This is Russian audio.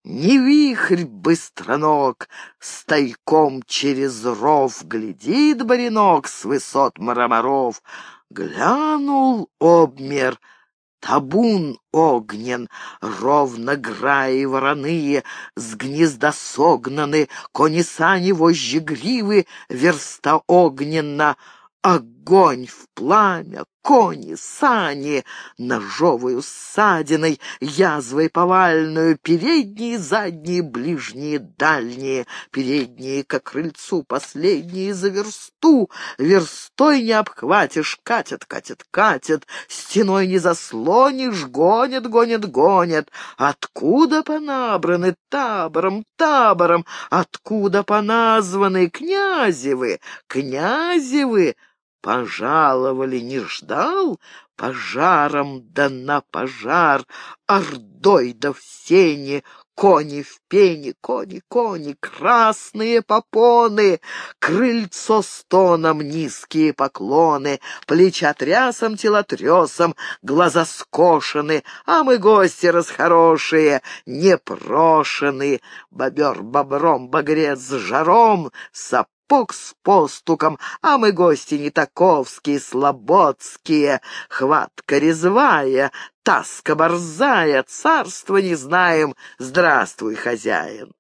Не вихрь быстроног, стайком через ров глядит баринок с высот мраморов. Глянул обмер, табун огнен, ровно граи вороные, с гнезда согнаны, кони сани вожжи гривы, верста огненна. Огонь в пламя, кони, сани, ножовою ссадиной, язвой повальную, передние, задние, ближние, дальние, передние ко крыльцу, последние за версту, верстой не обхватишь, катят, катят, катят, стеной не заслонишь, гонят, гонят, гонят. Откуда понабраны табором, табором, откуда поназваны князевы, князевы? Пожаловали, не ждал, пожаром да на пожар, ордой да в сене, кони в пене, кони, кони, красные попоны, крыльцо стоном, низкие поклоны, плеча трясом, тела тресом, глаза скошены, а мы гости расхорошие, непрошены, бобер бобром, багрец с жаром, сапог с постуком, а мы гости не таковские, слободские, хватка резвая, таска борзая, царства не знаем, здравствуй, хозяин.